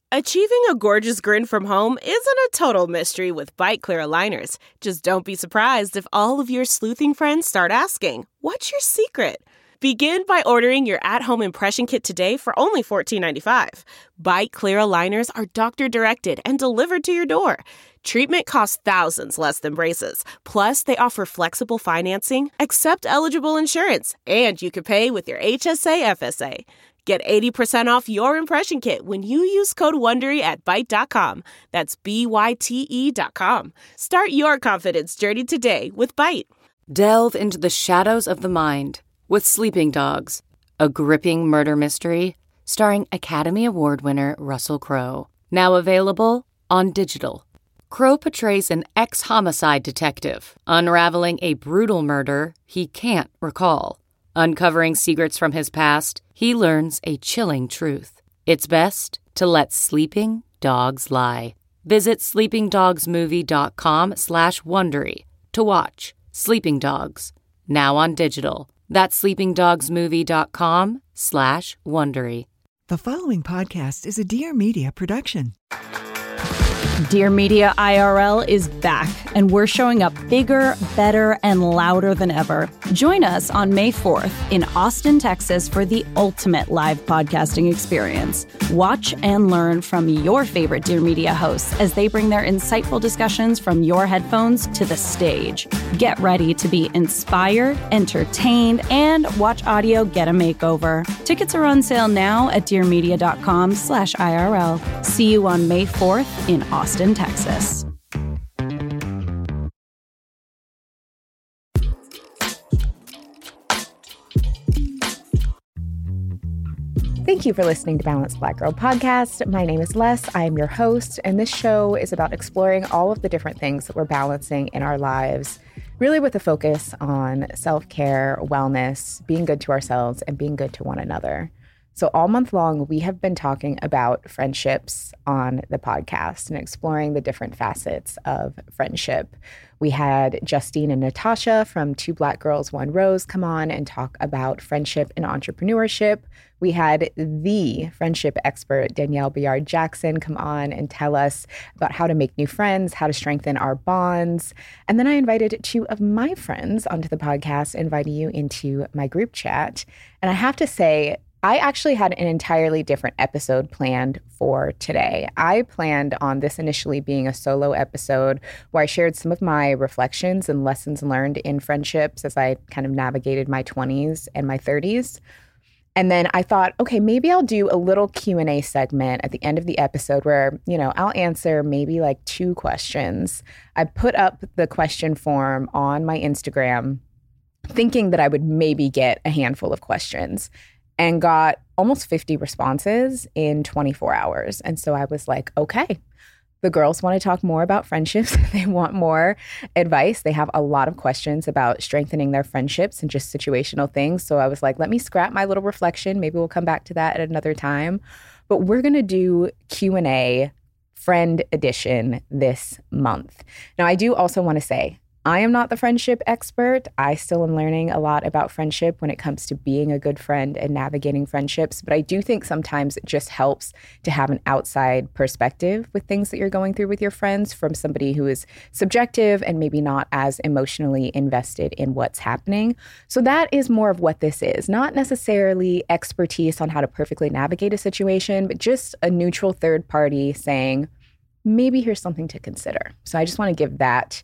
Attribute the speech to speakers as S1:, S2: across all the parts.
S1: Achieving a gorgeous grin from home isn't a total mystery with Byte Clear aligners. Just don't be surprised if all of your sleuthing friends start asking, "What's your secret?" Begin by ordering your at-home impression kit today for only $14.95. Byte Clear aligners are doctor-directed and delivered to your door. Treatment costs thousands less than braces. Plus, they offer flexible financing, accept eligible insurance, and you can pay with your HSA FSA. Get 80% off your impression kit when you use code WONDERY at Byte.com. That's BYTE.com. Start your confidence journey today with Byte.
S2: Delve into the shadows of the mind with Sleeping Dogs, a gripping murder mystery starring Academy Award winner Russell Crowe. Now available on digital. Crowe portrays an ex-homicide detective unraveling a brutal murder he can't recall. Uncovering secrets from his past, he learns a chilling truth. It's best to let sleeping dogs lie. Visit sleepingdogsmovie.com/Wondery to watch Sleeping Dogs, now on digital. That's sleepingdogsmovie.com/Wondery.
S3: The following podcast is a Dear Media production.
S4: Dear Media IRL is back, and we're showing up bigger, better, and louder than ever. Join us on May 4th in Austin, Texas for the ultimate live podcasting experience. Watch and learn from your favorite Dear Media hosts as they bring their insightful discussions from your headphones to the stage. Get ready to be inspired, entertained, and watch audio get a makeover. Tickets are on sale now at dearmedia.com/IRL. See you on May 4th in Austin, Texas.
S5: Thank you for listening to Balanced Black Girl Podcast. My name is Les. I am your host, and this show is about exploring all of the different things that we're balancing in our lives, really with a focus on self-care, wellness, being good to ourselves, and being good to one another. So all month long, we have been talking about friendships on the podcast and exploring the different facets of friendship. We had Justine and Natasha from Two Black Girls, One Rose come on and talk about friendship and entrepreneurship. We had the friendship expert, Danielle Bayard-Jackson, come on and tell us about how to make new friends, how to strengthen our bonds. And then I invited two of my friends onto the podcast, inviting you into my group chat. And I have to say, I actually had an entirely different episode planned for today. I planned on this initially being a solo episode where I shared some of my reflections and lessons learned in friendships as I kind of navigated my 20s and my 30s. And then I thought, okay, maybe I'll do a little Q&A segment at the end of the episode where, I'll answer maybe like 2 questions. I put up the question form on my Instagram thinking that I would maybe get a handful of questions, and got almost 50 responses in 24 hours. And so I was like, okay, the girls want to talk more about friendships. They want more advice. They have a lot of questions about strengthening their friendships and just situational things. So I was like, let me scrap my little reflection. Maybe we'll come back to that at another time. But we're going to do Q&A friend edition this month. Now, I do also want to say, I am not the friendship expert. I still am learning a lot about friendship when it comes to being a good friend and navigating friendships. But I do think sometimes it just helps to have an outside perspective with things that you're going through with your friends from somebody who is subjective and maybe not as emotionally invested in what's happening. So that is more of what this is. Not necessarily expertise on how to perfectly navigate a situation, but just a neutral third party saying, maybe here's something to consider. So I just want to give that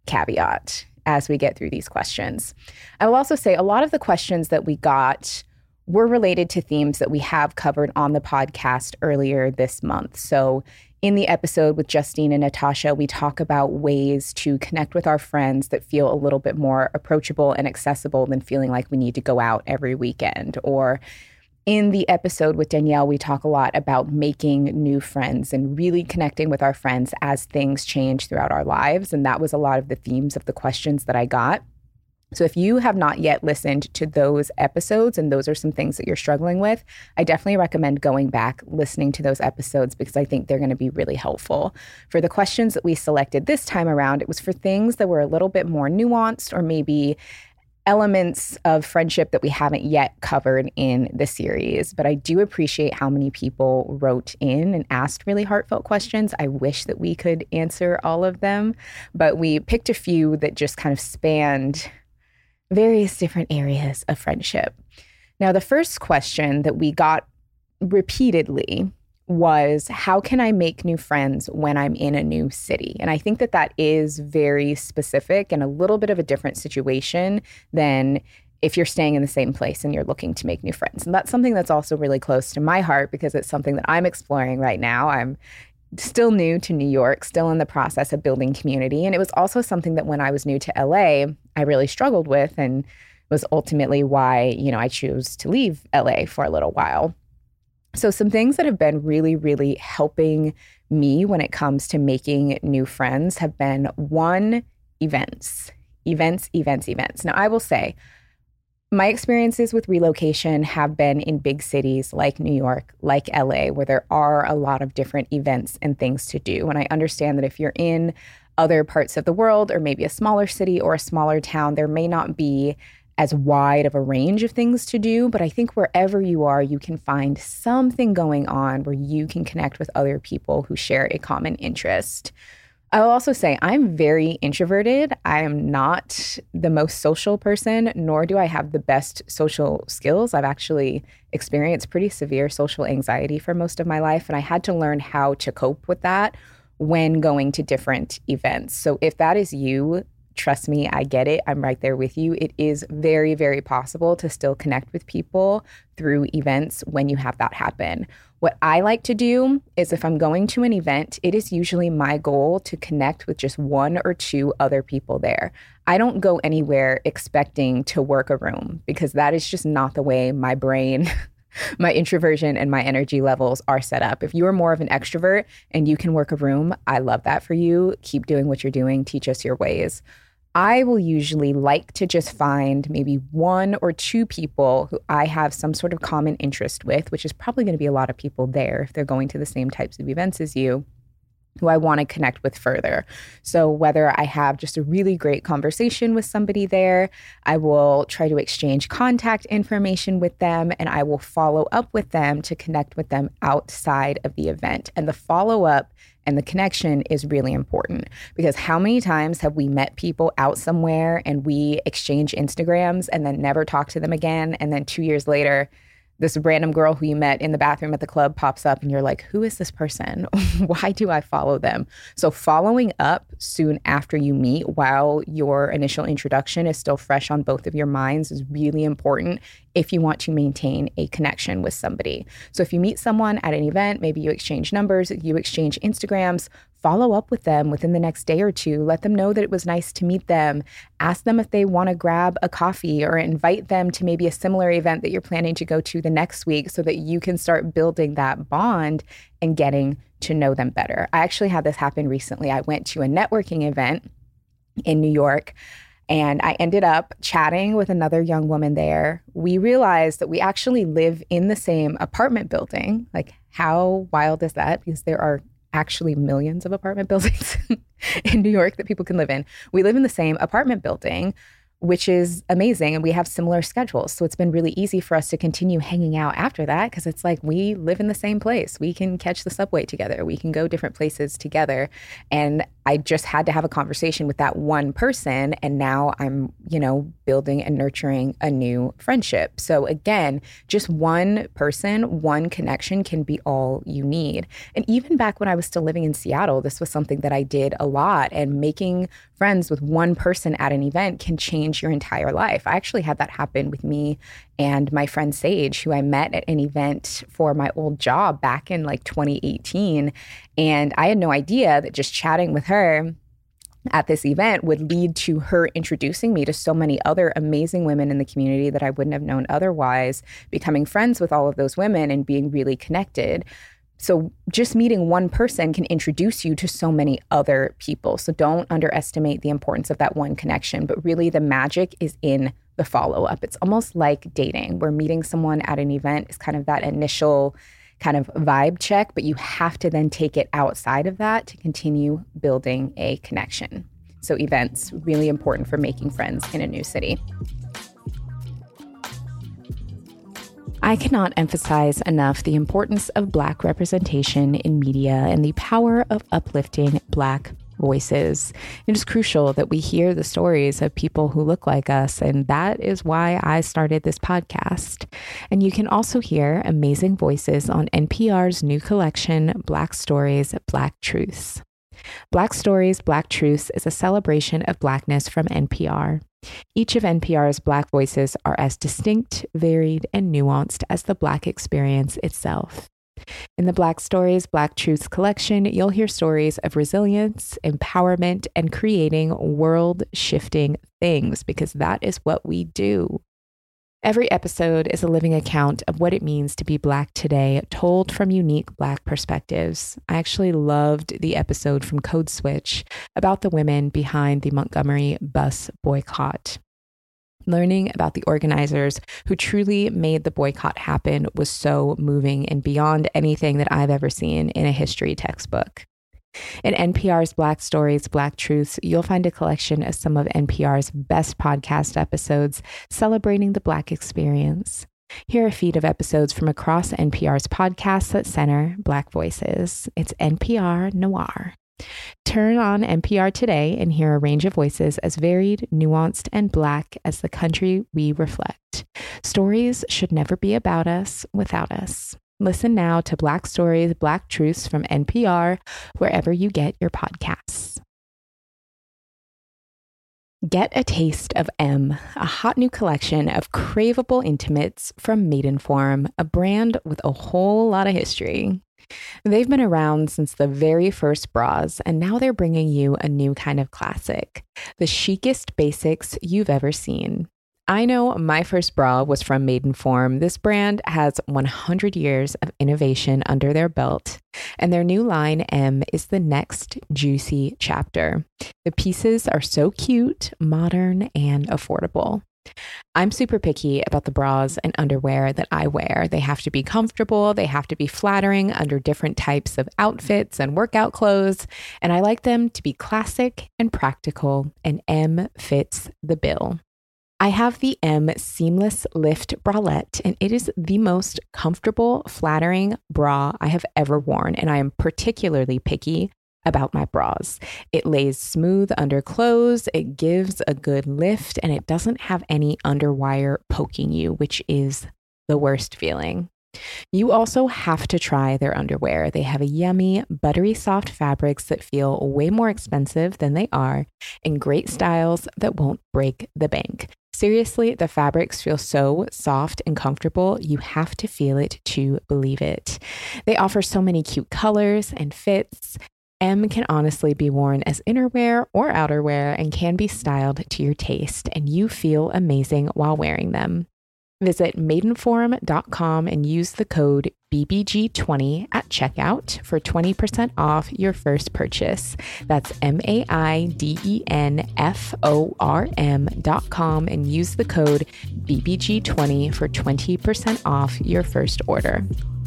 S5: caveat as we get through these questions. I will also say a lot of the questions that we got were related to themes that we have covered on the podcast earlier this month. So in the episode with Justine and Natasha, we talk about ways to connect with our friends that feel a little bit more approachable and accessible than feeling like we need to go out every weekend. Or in the episode with Danielle, we talk a lot about making new friends and really connecting with our friends as things change throughout our lives. And that was a lot of the themes of the questions that I got. So if you have not yet listened to those episodes and those are some things that you're struggling with, I definitely recommend going back, listening to those episodes, because I think they're going to be really helpful. For the questions that we selected this time around, it was for things that were a little bit more nuanced or maybe elements of friendship that we haven't yet covered in the series. But I do appreciate how many people wrote in and asked really heartfelt questions. I wish that we could answer all of them, but we picked a few that just kind of spanned various different areas of friendship. Now, the first question that we got repeatedly was, how can I make new friends when I'm in a new city? And I think that that is very specific and a little bit of a different situation than if you're staying in the same place and you're looking to make new friends. And that's something that's also really close to my heart because it's something that I'm exploring right now. I'm still new to New York, still in the process of building community. And it was also something that when I was new to LA, I really struggled with and was ultimately why, I chose to leave LA for a little while. So some things that have been really, really helping me when it comes to making new friends have been, one, events. Now, I will say my experiences with relocation have been in big cities like New York, like LA, where there are a lot of different events and things to do. And I understand that if you're in other parts of the world or maybe a smaller city or a smaller town, there may not be as wide of a range of things to do. But I think wherever you are, you can find something going on where you can connect with other people who share a common interest. I'll also say I'm very introverted. I am not the most social person, nor do I have the best social skills. I've actually experienced pretty severe social anxiety for most of my life, and I had to learn how to cope with that when going to different events. So if that is you, trust me, I get it. I'm right there with you. It is very, very possible to still connect with people through events when you have that happen. What I like to do is if I'm going to an event, it is usually my goal to connect with just one or two other people there. I don't go anywhere expecting to work a room because that is just not the way my brain, my introversion and my energy levels are set up. If you are more of an extrovert and you can work a room, I love that for you. Keep doing what you're doing. Teach us your ways. I will usually like to just find maybe one or two people who I have some sort of common interest with, which is probably going to be a lot of people there if they're going to the same types of events as you, who I want to connect with further. So whether I have just a really great conversation with somebody there, I will try to exchange contact information with them, and I will follow up with them to connect with them outside of the event. And the follow-up and the connection is really important because how many times have we met people out somewhere and we exchange Instagrams and then never talk to them again, and then 2 years later, this random girl who you met in the bathroom at the club pops up and you're like, who is this person? Why do I follow them? So following up soon after you meet while your initial introduction is still fresh on both of your minds is really important if you want to maintain a connection with somebody. So if you meet someone at an event, maybe you exchange numbers, you exchange Instagrams, follow up with them within the next day or two. Let them know that it was nice to meet them. Ask them if they want to grab a coffee or invite them to maybe a similar event that you're planning to go to the next week so that you can start building that bond and getting to know them better. I actually had this happen recently. I went to a networking event in New York and I ended up chatting with another young woman there. We realized that we actually live in the same apartment building. Like, how wild is that? Because there are actually millions of apartment buildings in New York that people can live in. We live in the same apartment building, which is amazing. And we have similar schedules. So it's been really easy for us to continue hanging out after that because it's like we live in the same place. We can catch the subway together. We can go different places together. And I just had to have a conversation with that one person. And now I'm, building and nurturing a new friendship. So again, just one person, one connection can be all you need. And even back when I was still living in Seattle, this was something that I did a lot. And making friends with one person at an event can change your entire life. I actually had that happen with me and my friend Sage, who I met at an event for my old job back in 2018. And I had no idea that just chatting with her at this event would lead to her introducing me to so many other amazing women in the community that I wouldn't have known otherwise, becoming friends with all of those women and being really connected. So just meeting one person can introduce you to so many other people. So don't underestimate the importance of that one connection, but really the magic is in the follow-up. It's almost like dating, where meeting someone at an event is kind of that initial kind of vibe check, but you have to then take it outside of that to continue building a connection. So events, really important for making friends in a new city. I cannot emphasize enough the importance of Black representation in media and the power of uplifting Black voices. It is crucial that we hear the stories of people who look like us, and that is why I started this podcast. And you can also hear amazing voices on NPR's new collection, Black Stories, Black Truths. Black Stories, Black Truths is a celebration of Blackness from NPR. Each of NPR's Black voices are as distinct, varied, and nuanced as the Black experience itself. In the Black Stories, Black Truths collection, you'll hear stories of resilience, empowerment, and creating world-shifting things, because that is what we do. Every episode is a living account of what it means to be Black today, told from unique Black perspectives. I actually loved the episode from Code Switch about the women behind the Montgomery bus boycott. Learning about the organizers who truly made the boycott happen was so moving and beyond anything that I've ever seen in a history textbook. In NPR's Black Stories, Black Truths, you'll find a collection of some of NPR's best podcast episodes celebrating the Black experience. Here are a feed of episodes from across NPR's podcasts that center Black voices. It's NPR Noir. Turn on NPR today and hear a range of voices as varied, nuanced, and Black as the country we reflect. Stories should never be about us without us. Listen now to Black Stories, Black Truths from NPR, wherever you get your podcasts. Get a taste of M, a hot new collection of craveable intimates from Maidenform, a brand with a whole lot of history. They've been around since the very first bras, and now they're bringing you a new kind of classic, the chicest basics you've ever seen. I know my first bra was from Maidenform. This brand has 100 years of innovation under their belt, and their new line, M, is the next juicy chapter. The pieces are so cute, modern, and affordable. I'm super picky about the bras and underwear that I wear. They have to be comfortable, they have to be flattering under different types of outfits and workout clothes, and I like them to be classic and practical, and M fits the bill. I have the M Seamless Lift Bralette, and it is the most comfortable, flattering bra I have ever worn, and I am particularly picky about my bras. It lays smooth under clothes, it gives a good lift, and it doesn't have any underwire poking you, which is the worst feeling. You also have to try their underwear. They have a yummy, buttery soft fabrics that feel way more expensive than they are, and great styles that won't break the bank. Seriously, the fabrics feel so soft and comfortable, you have to feel it to believe it. They offer so many cute colors and fits. M can honestly be worn as innerwear or outerwear and can be styled to your taste, and you feel amazing while wearing them. Visit maidenform.com and use the code BBG20 at checkout for 20% off your first purchase. That's maidenform.com and use the code BBG20 for 20% off your first order.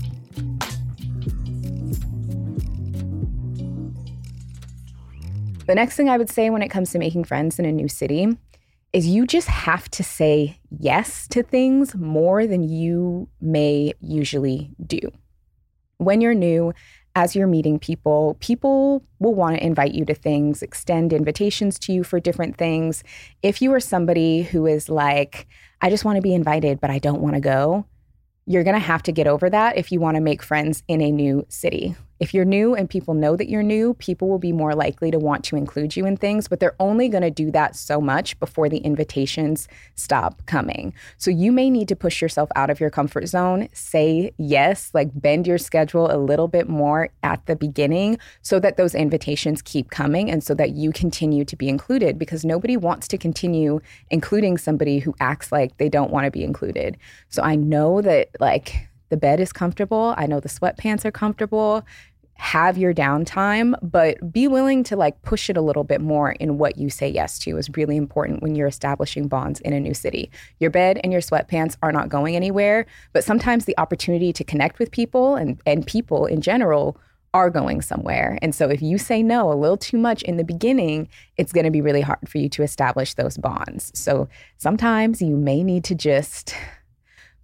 S5: The next thing I would say when it comes to making friends in a new city is you just have to say yes to things more than you may usually do. When you're new, as you're meeting people, people will want to invite you to things, extend invitations to you for different things. If you are somebody who is like, I just want to be invited, but I don't want to go, you're going to have to get over that if you want to make friends in a new city. If you're new and people know that you're new, people will be more likely to want to include you in things, but they're only going to do that so much before the invitations stop coming. So you may need to push yourself out of your comfort zone, say yes, like bend your schedule a little bit more at the beginning so that those invitations keep coming and so that you continue to be included, because nobody wants to continue including somebody who acts like they don't want to be included. So I know that like the bed is comfortable. I know the sweatpants are comfortable. Have your downtime, but be willing to like push it a little bit more in what you say yes to is really important when you're establishing bonds in a new city. Your bed and your sweatpants are not going anywhere, but sometimes the opportunity to connect with people and people in general are going somewhere. And so if you say no a little too much in the beginning, it's going to be really hard for you to establish those bonds. So sometimes you may need to just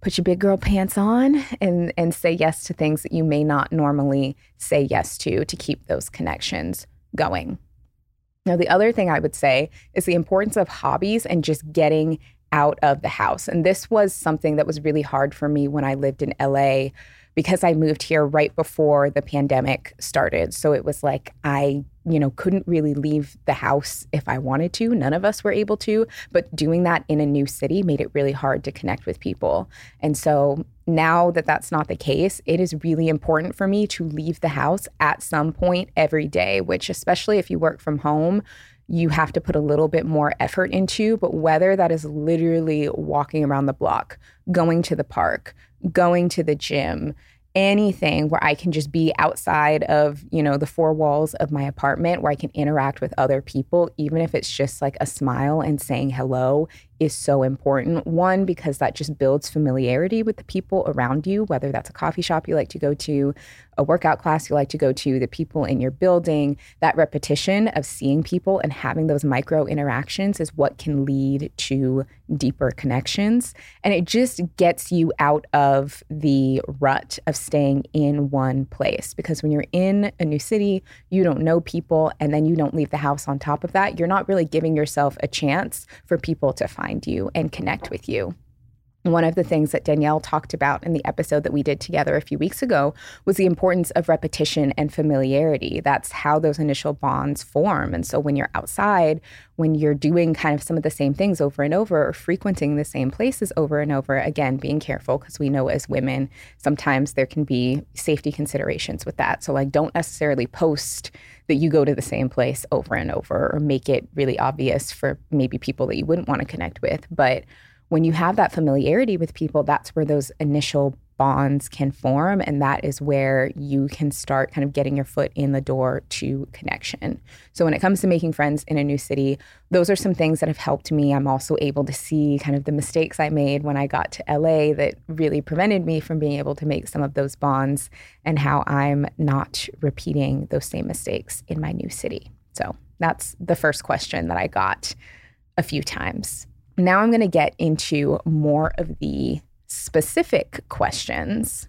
S5: put your big girl pants on and say yes to things that you may not normally say yes to keep those connections going. Now, the other thing I would say is the importance of hobbies and just getting out of the house. And this was something that was really hard for me when I lived in LA because I moved here right before the pandemic started. So it was like I couldn't really leave the house if I wanted to. None of us were able to, but doing that in a new city made it really hard to connect with people. And so now that that's not the case, it is really important for me to leave the house at some point every day, which especially if you work from home, you have to put a little bit more effort into. But whether that is literally walking around the block, going to the park, going to the gym, anything where I can just be outside of, the four walls of my apartment where I can interact with other people, even if it's just like a smile and saying hello, is so important. One, because that just builds familiarity with the people around you, whether that's a coffee shop you like to go to, a workout class you like to go to, the people in your building. That repetition of seeing people and having those micro interactions is what can lead to deeper connections. And it just gets you out of the rut of staying in one place. Because when you're in a new city, you don't know people, and then you don't leave the house on top of that, you're not really giving yourself a chance for people to find you and connect with you. One of the things that Danielle talked about in the episode that we did together a few weeks ago was the importance of repetition and familiarity. That's how those initial bonds form. And so when you're outside, when you're doing kind of some of the same things over and over, or frequenting the same places over and over, again, being careful, because we know as women, sometimes there can be safety considerations with that. So don't necessarily post that you go to the same place over and over, or make it really obvious for maybe people that you wouldn't want to connect with. But when you have that familiarity with people, that's where those initial bonds can form. And that is where you can start kind of getting your foot in the door to connection. So when it comes to making friends in a new city, those are some things that have helped me. I'm also able to see kind of the mistakes I made when I got to LA that really prevented me from being able to make some of those bonds, and how I'm not repeating those same mistakes in my new city. So that's the first question that I got a few times. Now I'm going to get into more of the specific questions.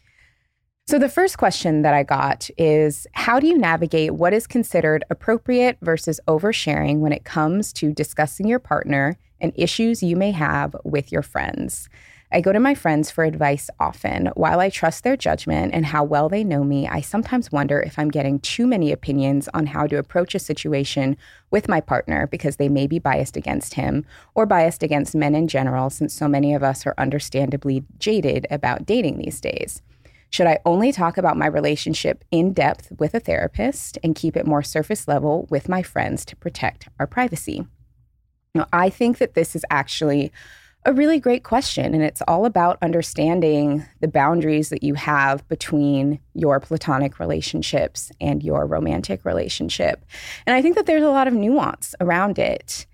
S5: So the first question that I got is, how do you navigate what is considered appropriate versus oversharing when it comes to discussing your partner and issues you may have with your friends? I go to my friends for advice often. While I trust their judgment and how well they know me, I sometimes wonder if I'm getting too many opinions on how to approach a situation with my partner because they may be biased against him or biased against men in general, since so many of us are understandably jaded about dating these days. Should I only talk about my relationship in depth with a therapist and keep it more surface level with my friends to protect our privacy? Now, I think that this is actually a really great question, and it's all about understanding the boundaries that you have between your platonic relationships and your romantic relationship. And I think that there's a lot of nuance around it.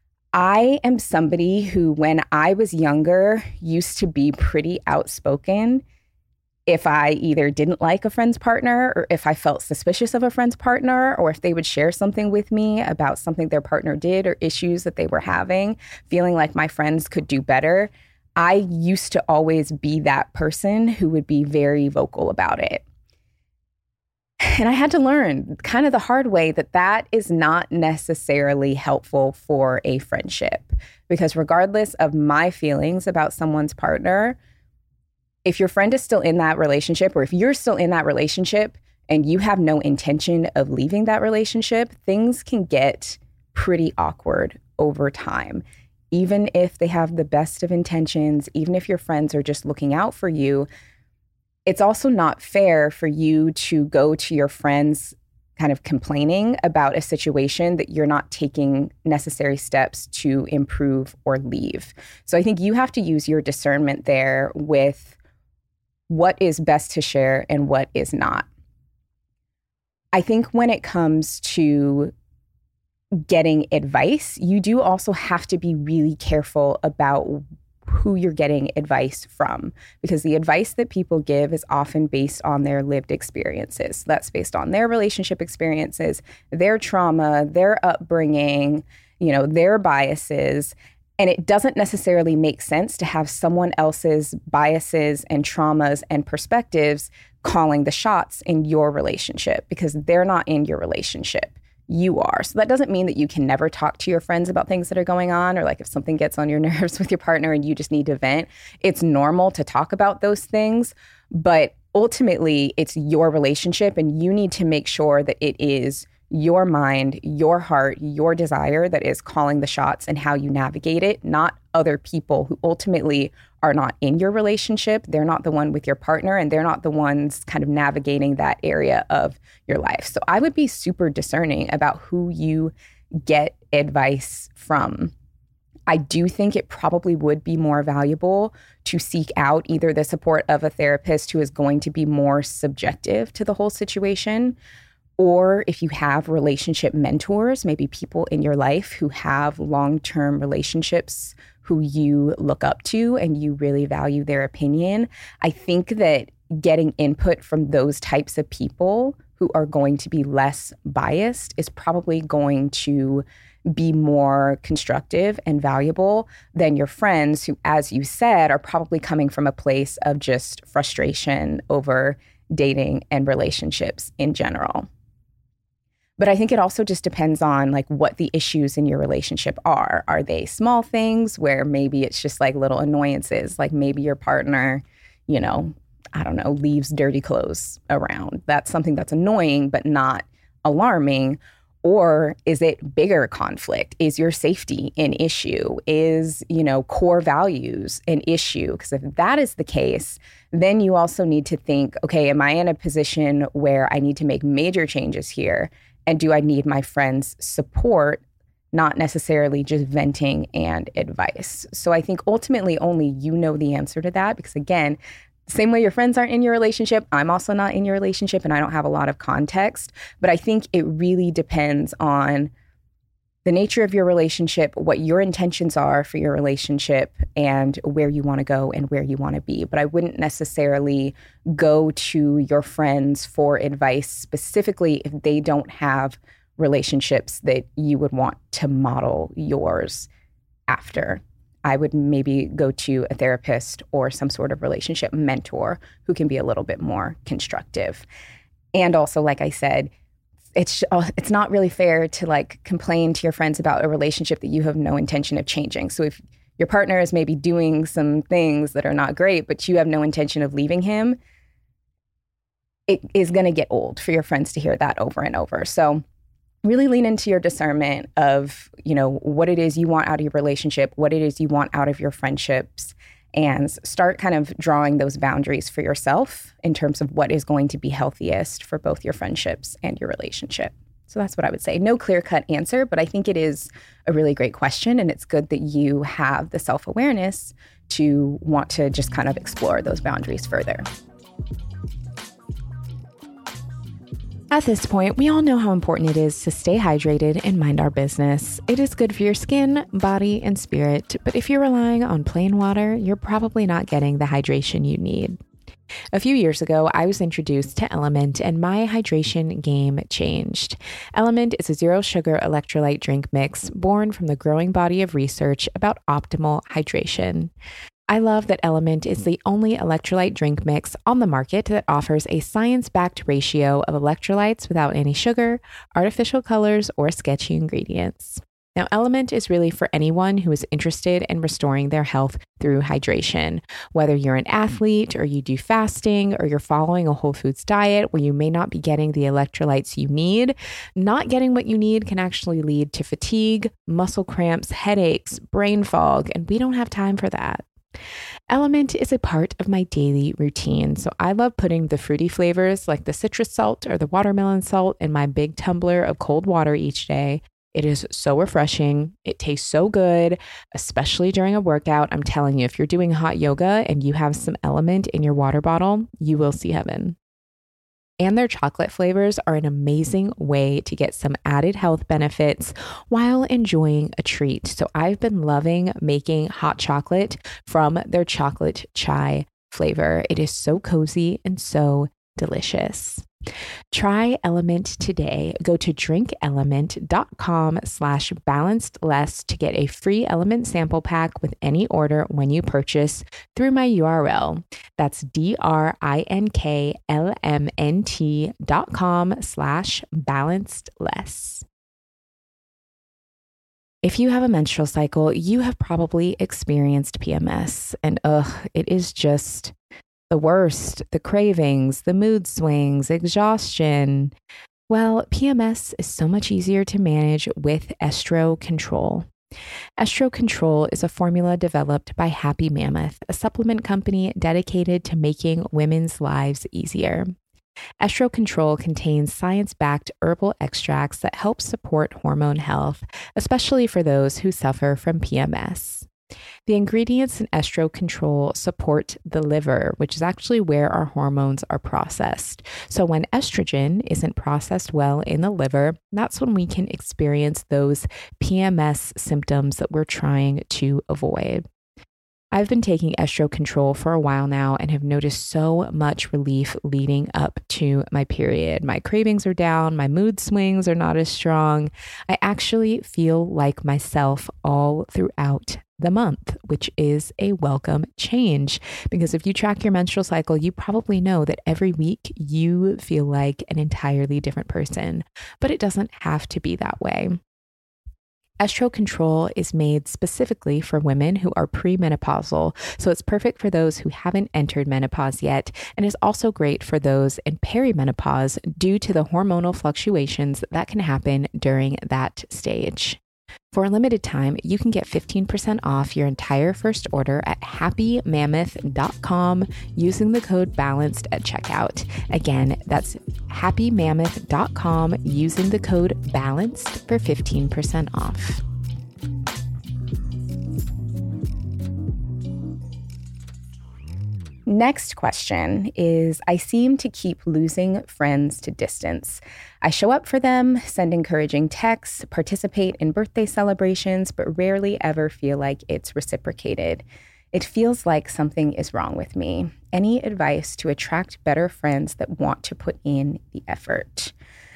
S5: I am somebody who, when I was younger, used to be pretty outspoken if I either didn't like a friend's partner, or if I felt suspicious of a friend's partner, or if they would share something with me about something their partner did or issues that they were having, feeling like my friends could do better. I used to always be that person who would be very vocal about it. And I had to learn kind of the hard way that that is not necessarily helpful for a friendship, because regardless of my feelings about someone's partner, if your friend is still in that relationship, or if you're still in that relationship and you have no intention of leaving that relationship, things can get pretty awkward over time. Even if they have the best of intentions, even if your friends are just looking out for you, it's also not fair for you to go to your friends kind of complaining about a situation that you're not taking necessary steps to improve or leave. So I think you have to use your discernment there with what is best to share and what is not. I think when it comes to getting advice, you do also have to be really careful about who you're getting advice from, because the advice that people give is often based on their lived experiences. That's based on their relationship experiences, their trauma, their upbringing, their biases. And it doesn't necessarily make sense to have someone else's biases and traumas and perspectives calling the shots in your relationship because they're not in your relationship. You are. So that doesn't mean that you can never talk to your friends about things that are going on, or like if something gets on your nerves with your partner and you just need to vent. It's normal to talk about those things, but ultimately it's your relationship and you need to make sure that it is your mind, your heart, your desire that is calling the shots and how you navigate it, not other people who ultimately are not in your relationship. They're not the one with your partner and they're not the ones kind of navigating that area of your life. So I would be super discerning about who you get advice from. I do think it probably would be more valuable to seek out either the support of a therapist who is going to be more subjective to the whole situation, or if you have relationship mentors, maybe people in your life who have long-term relationships who you look up to and you really value their opinion. I think that getting input from those types of people who are going to be less biased is probably going to be more constructive and valuable than your friends who, as you said, are probably coming from a place of just frustration over dating and relationships in general. But I think it also just depends on like what the issues in your relationship are. Are they small things where maybe it's just like little annoyances, like maybe your partner, leaves dirty clothes around. That's something that's annoying, but not alarming. Or is it bigger conflict? Is your safety an issue? Is, core values an issue? Because if that is the case, then you also need to think, okay, am I in a position where I need to make major changes here? And do I need my friends' support, not necessarily just venting and advice? So I think ultimately only you know the answer to that because, again, same way your friends aren't in your relationship, I'm also not in your relationship and I don't have a lot of context. But I think it really depends on the nature of your relationship, what your intentions are for your relationship, and where you want to go and where you want to be. But I wouldn't necessarily go to your friends for advice specifically if they don't have relationships that you would want to model yours after. I would maybe go to a therapist or some sort of relationship mentor who can be a little bit more constructive. And also, like I said, it's not really fair to like complain to your friends about a relationship that you have no intention of changing. So if your partner is maybe doing some things that are not great, but you have no intention of leaving him, it is going to get old for your friends to hear that over and over. So really lean into your discernment of, what it is you want out of your relationship, what it is you want out of your friendships, and start kind of drawing those boundaries for yourself in terms of what is going to be healthiest for both your friendships and your relationship. So that's what I would say. No clear-cut answer, but I think it is a really great question, and it's good that you have the self-awareness to want to just kind of explore those boundaries further.
S6: At this point, we all know how important it is to stay hydrated and mind our business. It is good for your skin, body, and spirit, but if you're relying on plain water, you're probably not getting the hydration you need. A few years ago, I was introduced to Element and my hydration game changed. Element is a zero-sugar electrolyte drink mix born from the growing body of research about optimal hydration. I love that Element is the only electrolyte drink mix on the market that offers a science-backed ratio of electrolytes without any sugar, artificial colors, or sketchy ingredients. Now, Element is really for anyone who is interested in restoring their health through hydration. Whether you're an athlete or you do fasting or you're following a whole foods diet where you may not be getting the electrolytes you need, not getting what you need can actually lead to fatigue, muscle cramps, headaches, brain fog, and we don't have time for that. Element is a part of my daily routine, so I love putting the fruity flavors like the citrus salt or the watermelon salt in my big tumbler of cold water each day. It is so refreshing. It tastes so good, especially during a workout. I'm telling you, if you're doing hot yoga and you have some Element in your water bottle, you will see heaven. And their chocolate flavors are an amazing way to get some added health benefits while enjoying a treat. So I've been loving making hot chocolate from their chocolate chai flavor. It is so cozy and so delicious. Try Element today. Go to drinkelement.com/balancedless to get a free Element sample pack with any order when you purchase through my URL. That's drinklment.com/balancedless. If you have a menstrual cycle, you have probably experienced PMS, and it is just the worst. The cravings, the mood swings, exhaustion. Well, PMS is so much easier to manage with Estro Control. Estro Control is a formula developed by Happy Mammoth, a supplement company dedicated to making women's lives easier. Estro Control contains science-backed herbal extracts that help support hormone health, especially for those who suffer from PMS. The ingredients in Estro Control support the liver, which is actually where our hormones are processed. So when estrogen isn't processed well in the liver, that's when we can experience those PMS symptoms that we're trying to avoid. I've been taking Estro Control for a while now and have noticed so much relief leading up to my period. My cravings are down, my mood swings are not as strong. I actually feel like myself all throughout the month, which is a welcome change. Because if you track your menstrual cycle, you probably know that every week you feel like an entirely different person, but it doesn't have to be that way. Estro Control is made specifically for women who are premenopausal, so it's perfect for those who haven't entered menopause yet, and is also great for those in perimenopause due to the hormonal fluctuations that can happen during that stage. For a limited time, you can get 15% off your entire first order at happymammoth.com using the code BALANCED at checkout. Again, that's happymammoth.com using the code BALANCED for 15% off.
S5: Next question is, I seem to keep losing friends to distance. I show up for them, send encouraging texts, participate in birthday celebrations, but rarely ever feel like it's reciprocated. It feels like something is wrong with me. Any advice to attract better friends that want to put in the effort?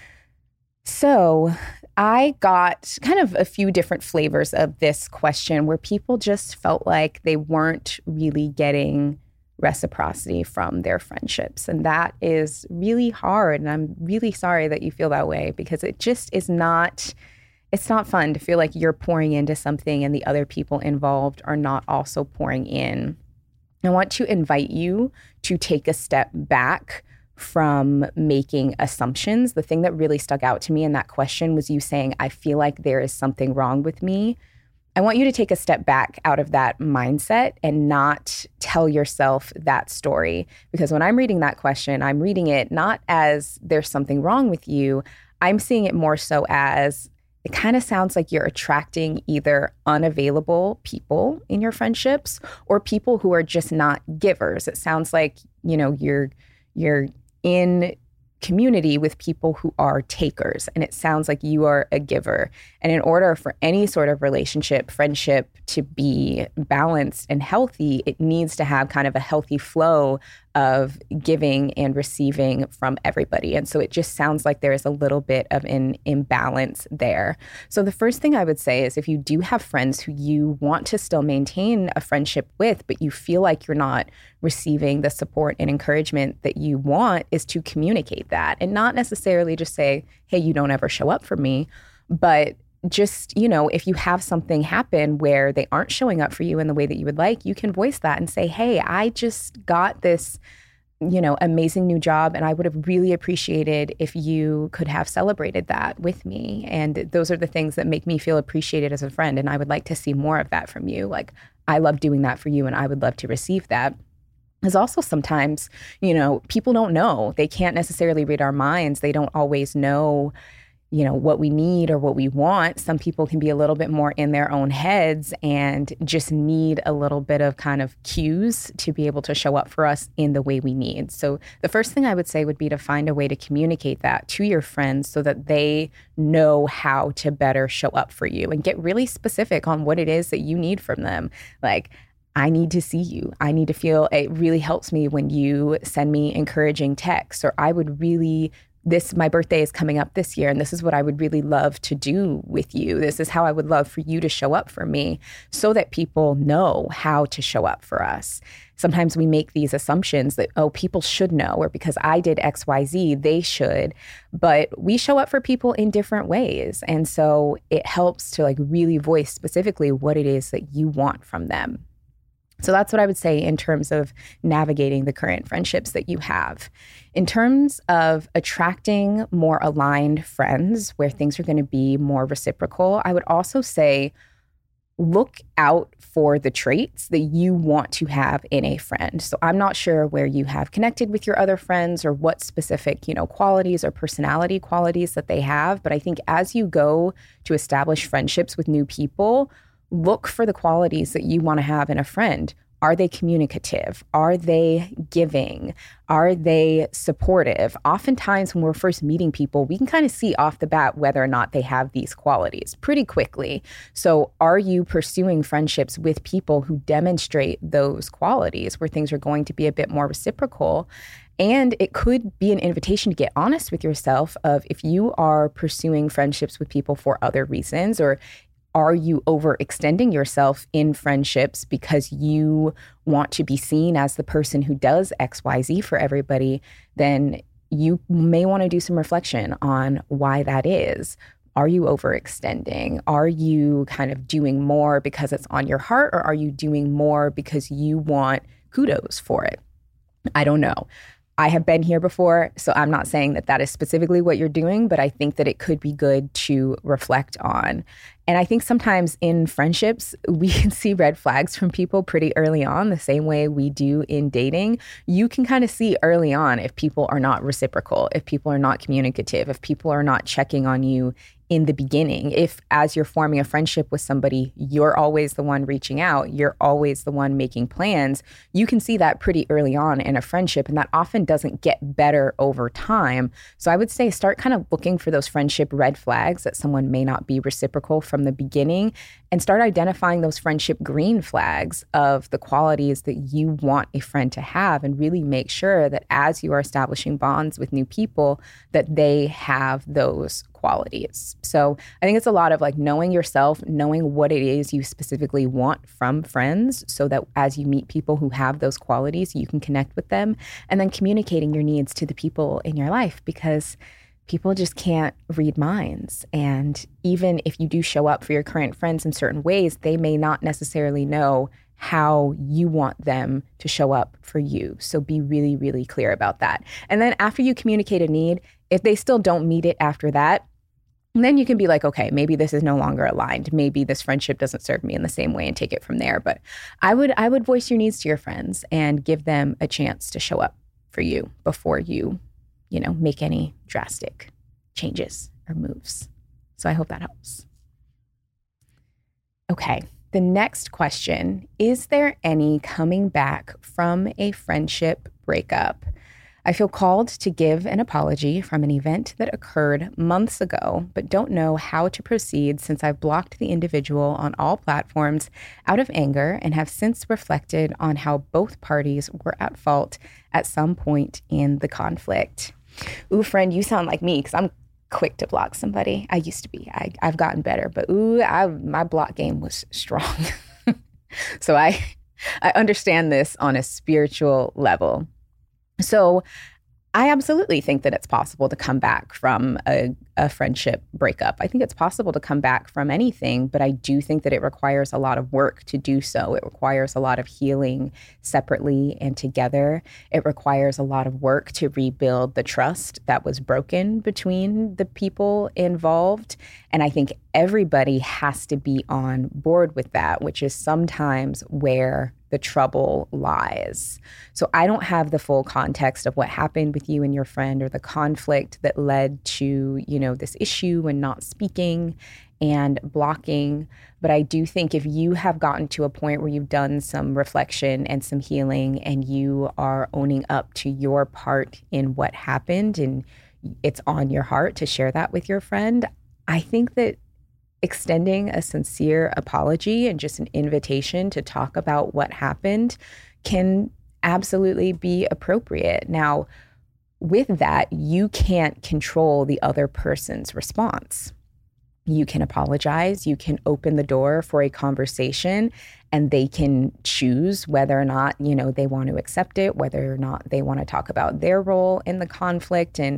S5: So I got kind of a few different flavors of this question where people just felt like they weren't really getting reciprocity from their friendships. And that is really hard. And I'm really sorry that you feel that way, because it just is not, it's not fun to feel like you're pouring into something and the other people involved are not also pouring in. I want to invite you to take a step back from making assumptions. The thing that really stuck out to me in that question was you saying, I feel like there is something wrong with me. I want you to take a step back out of that mindset and not tell yourself that story. Because when I'm reading that question, I'm reading it not as there's something wrong with you. I'm seeing it more so as it kind of sounds like you're attracting either unavailable people in your friendships or people who are just not givers. It sounds like, you know, you're in community with people who are takers, and it sounds like you are a giver. And in order for any sort of relationship, friendship to be balanced and healthy, it needs to have kind of a healthy flow of giving and receiving from everybody. And so it just sounds like there is a little bit of an imbalance there. So the first thing I would say is if you do have friends who you want to still maintain a friendship with, but you feel like you're not receiving the support and encouragement that you want, is to communicate that and not necessarily just say, hey, you don't ever show up for me, but just, you know, if you have something happen where they aren't showing up for you in the way that you would like, you can voice that and say, hey, I just got this, you know, amazing new job, and I would have really appreciated if you could have celebrated that with me. And those are the things that make me feel appreciated as a friend. And I would like to see more of that from you. Like, I love doing that for you, and I would love to receive that. Because also sometimes, you know, people don't know. They can't necessarily read our minds. They don't always know, you know, what we need or what we want. Some people can be a little bit more in their own heads and just need a little bit of kind of cues to be able to show up for us in the way we need. So the first thing I would say would be to find a way to communicate that to your friends so that they know how to better show up for you, and get really specific on what it is that you need from them. Like, I need to see you. I need to feel, it really helps me when you send me encouraging texts, or I would really, my birthday is coming up this year, and this is what I would really love to do with you. This is how I would love for you to show up for me, so that people know how to show up for us. Sometimes we make these assumptions that, oh, people should know, or because I did X, Y, Z, they should. But we show up for people in different ways. And so it helps to like really voice specifically what it is that you want from them. So that's what I would say in terms of navigating the current friendships that you have. In terms of attracting more aligned friends where things are going to be more reciprocal, I would also say look out for the traits that you want to have in a friend. So I'm not sure where you have connected with your other friends or what specific, qualities or personality qualities that they have. But I think as you go to establish friendships with new people, look for the qualities that you want to have in a friend. Are they communicative? Are they giving? Are they supportive? Oftentimes when we're first meeting people, we can kind of see off the bat whether or not they have these qualities pretty quickly. So are you pursuing friendships with people who demonstrate those qualities, where things are going to be a bit more reciprocal? And it could be an invitation to get honest with yourself of if you are pursuing friendships with people for other reasons, or are you overextending yourself in friendships because you want to be seen as the person who does X, Y, Z for everybody? Then you may want to do some reflection on why that is. Are you overextending? Are you kind of doing more because it's on your heart, or are you doing more because you want kudos for it? I don't know. I have been here before, so I'm not saying that that is specifically what you're doing, but I think that it could be good to reflect on. And I think sometimes in friendships, we can see red flags from people pretty early on, the same way we do in dating. You can kind of see early on if people are not reciprocal, if people are not communicative, if people are not checking on you in the beginning. If as you're forming a friendship with somebody, you're always the one reaching out, you're always the one making plans, you can see that pretty early on in a friendship, and that often doesn't get better over time. So I would say start kind of looking for those friendship red flags that someone may not be reciprocal from the beginning, and start identifying those friendship green flags of the qualities that you want a friend to have, and really make sure that as you are establishing bonds with new people, that they have those qualities. So I think it's a lot of like knowing yourself, knowing what it is you specifically want from friends, so that as you meet people who have those qualities, you can connect with them, and then communicating your needs to the people in your life, because people just can't read minds. And even if you do show up for your current friends in certain ways, they may not necessarily know how you want them to show up for you. So be really, really clear about that. And then after you communicate a need, if they still don't meet it after that, then you can be like, okay, maybe this is no longer aligned. Maybe this friendship doesn't serve me in the same way, and take it from there. But I would voice your needs to your friends and give them a chance to show up for you before you make any drastic changes or moves. So I hope that helps. Okay, the next question, is there any coming back from a friendship breakup? I feel called to give an apology from an event that occurred months ago, but don't know how to proceed since I've blocked the individual on all platforms out of anger, and have since reflected on how both parties were at fault at some point in the conflict. Ooh, friend, you sound like me, because I'm quick to block somebody. I used to be. I've gotten better, but my block game was strong. So I understand this on a spiritual level. So I absolutely think that it's possible to come back from a friendship breakup. I think it's possible to come back from anything, but I do think that it requires a lot of work to do so. It requires a lot of healing separately and together. It requires a lot of work to rebuild the trust that was broken between the people involved. And I think everybody has to be on board with that, which is sometimes where the trouble lies. So I don't have the full context of what happened with you and your friend, or the conflict that led to, this issue and not speaking and blocking. But I do think if you have gotten to a point where you've done some reflection and some healing, and you are owning up to your part in what happened, and it's on your heart to share that with your friend, I think that extending a sincere apology and just an invitation to talk about what happened can absolutely be appropriate. Now, with that, you can't control the other person's response. You can apologize, you can open the door for a conversation, and they can choose whether or not, they want to accept it, whether or not they want to talk about their role in the conflict, and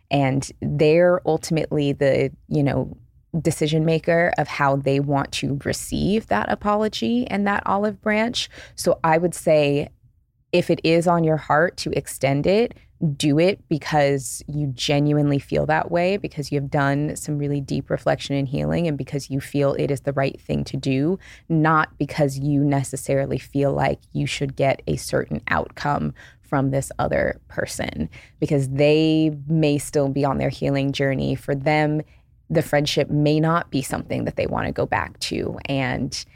S5: they're ultimately the, decision maker of how they want to receive that apology and that olive branch. So I would say, if it is on your heart to extend it, do it because you genuinely feel that way, because you have done some really deep reflection and healing, and because you feel it is the right thing to do, not because you necessarily feel like you should get a certain outcome from this other person, because they may still be on their healing journey. For them, the friendship may not be something that they want to go back to. And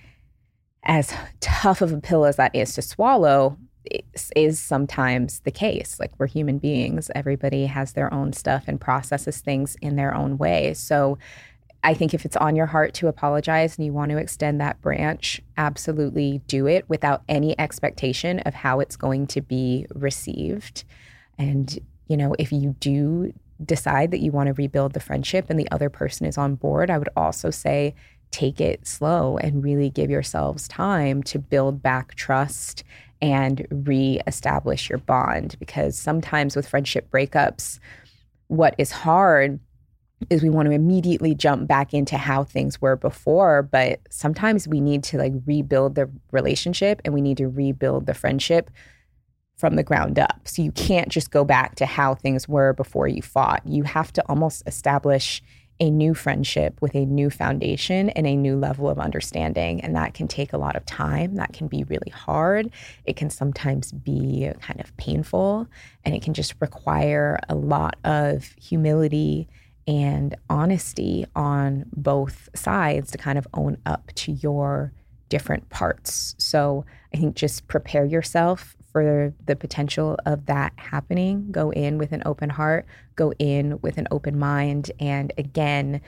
S5: as tough of a pill as that is to swallow, is sometimes the case. Like, we're human beings. Everybody has their own stuff and processes things in their own way. So I think if it's on your heart to apologize and you want to extend that branch, absolutely do it without any expectation of how it's going to be received. And, if you do decide that you want to rebuild the friendship and the other person is on board, I would also say take it slow and really give yourselves time to build back trust and reestablish your bond. Because sometimes with friendship breakups, what is hard is we want to immediately jump back into how things were before, but sometimes we need to rebuild the relationship, and we need to rebuild the friendship from the ground up. So you can't just go back to how things were before you fought. You have to almost establish a new friendship with a new foundation and a new level of understanding. And that can take a lot of time. That can be really hard. It can sometimes be kind of painful, and it can just require a lot of humility and honesty on both sides to kind of own up to your different parts. So I think just prepare yourself for the potential of that happening. Go in with an open heart, go in with an open mind. And again,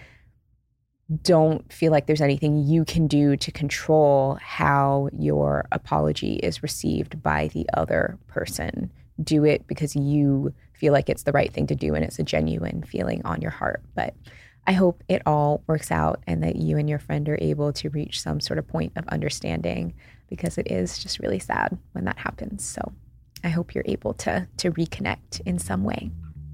S5: don't feel like there's anything you can do to control how your apology is received by the other person. Do it because you feel like it's the right thing to do and it's a genuine feeling on your heart. But I hope it all works out and that you and your friend are able to reach some sort of point of understanding, because it is just really sad when that happens. So I hope you're able to reconnect in some way.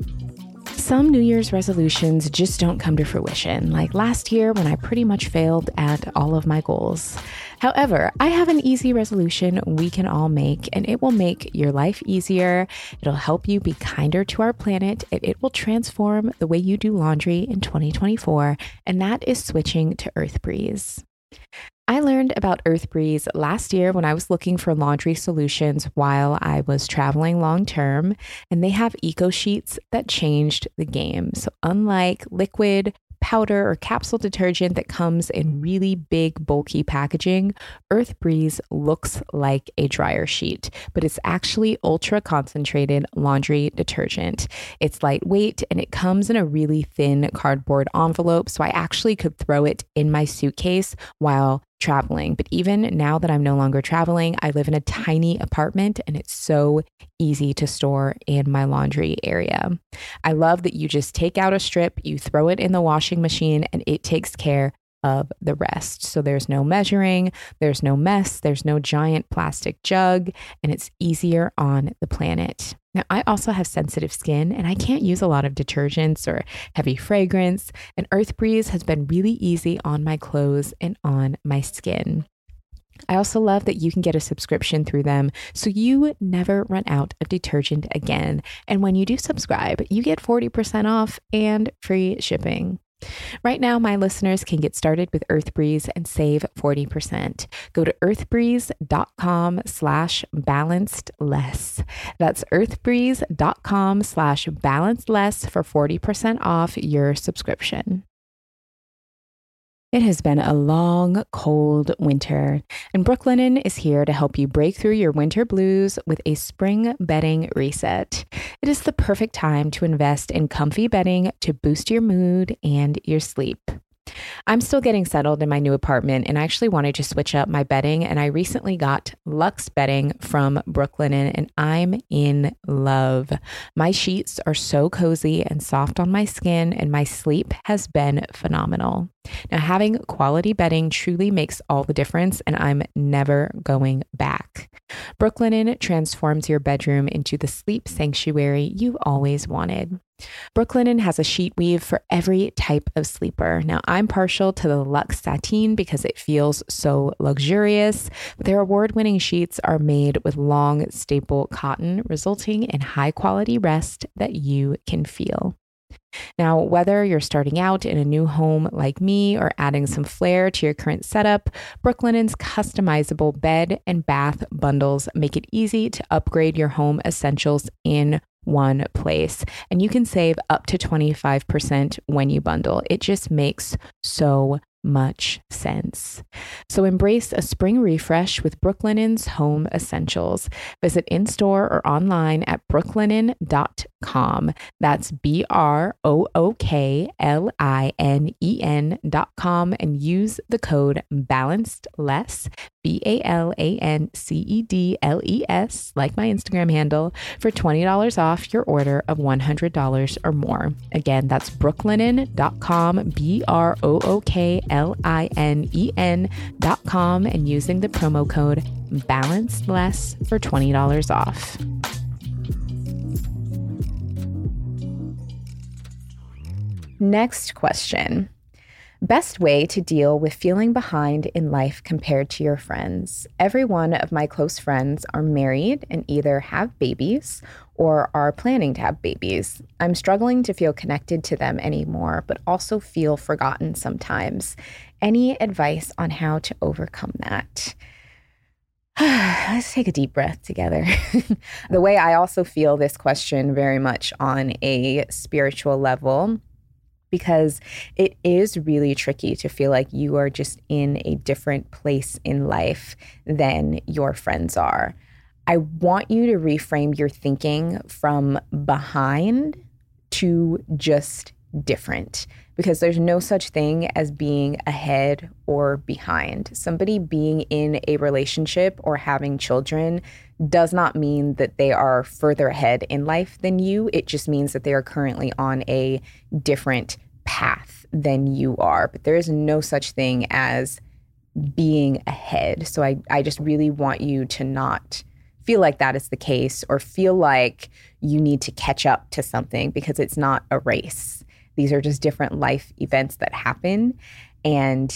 S6: Some New Year's resolutions just don't come to fruition, like last year when I pretty much failed at all of my goals. However, I have an easy resolution we can all make, and it will make your life easier. It'll help you be kinder to our planet, and it will transform the way you do laundry in 2024, and that is switching to EarthBreeze. I learned about EarthBreeze last year when I was looking for laundry solutions while I was traveling long term, and they have eco sheets that changed the game. So unlike liquid, powder, or capsule detergent that comes in really big, bulky packaging, EarthBreeze looks like a dryer sheet, but it's actually ultra concentrated laundry detergent. It's lightweight and it comes in a really thin cardboard envelope, so I actually could throw it in my suitcase while traveling. But even now that I'm no longer traveling, I live in a tiny apartment and it's so easy to store in my laundry area. I love that you just take out a strip, you throw it in the washing machine, and it takes care of the rest. So there's no measuring, there's no mess, there's no giant plastic jug, and it's easier on the planet. Now, I also have sensitive skin and I can't use a lot of detergents or heavy fragrance, and EarthBreeze has been really easy on my clothes and on my skin. I also love that you can get a subscription through them so you never run out of detergent again. And when you do subscribe, you get 40% off and free shipping. Right now, my listeners can get started with EarthBreeze and save 40%. Go to earthbreeze.com/balancedless. That's earthbreeze.com/balancedless for 40% off your subscription. It has been a long, cold winter, and Brooklinen is here to help you break through your winter blues with a spring bedding reset. It is the perfect time to invest in comfy bedding to boost your mood and your sleep. I'm still getting settled in my new apartment and I actually wanted to switch up my bedding, and I recently got Luxe bedding from Brooklinen and I'm in love. My sheets are so cozy and soft on my skin and my sleep has been phenomenal. Now, having quality bedding truly makes all the difference and I'm never going back. Brooklinen transforms your bedroom into the sleep sanctuary you've always wanted. Brooklinen has a sheet weave for every type of sleeper. Now, I'm partial to the Luxe Sateen because it feels so luxurious. Their award-winning sheets are made with long staple cotton, resulting in high-quality rest that you can feel. Now, whether you're starting out in a new home like me or adding some flair to your current setup, Brooklinen's customizable bed and bath bundles make it easy to upgrade your home essentials in one place. And you can save up to 25% when you bundle. It just makes so much sense. So embrace a spring refresh with Brooklinen's home essentials. Visit in-store or online at brooklinen.com. That's BROOKLINEN.com and use the code BALANCEDLESS, BALANCEDLES, like my Instagram handle, for $20 off your order of $100 or more. Again, that's brooklinen.com, BROOKLINEN.com, and using the promo code BALANCEDLESS for $20 off.
S5: Next question. Best way to deal with feeling behind in life compared to your friends. Every one of my close friends are married and either have babies or are planning to have babies. I'm struggling to feel connected to them anymore, but also feel forgotten sometimes. Any advice on how to overcome that? Let's take a deep breath together. The way I also feel this question very much on a spiritual level, because it is really tricky to feel like you are just in a different place in life than your friends are. I want you to reframe your thinking from behind to just different, because there's no such thing as being ahead or behind. Somebody being in a relationship or having children does not mean that they are further ahead in life than you. It just means that they are currently on a different path than you are. But there is no such thing as being ahead. So I just really want you to not feel like that is the case or feel like you need to catch up to something, because it's not a race. These are just different life events that happen. And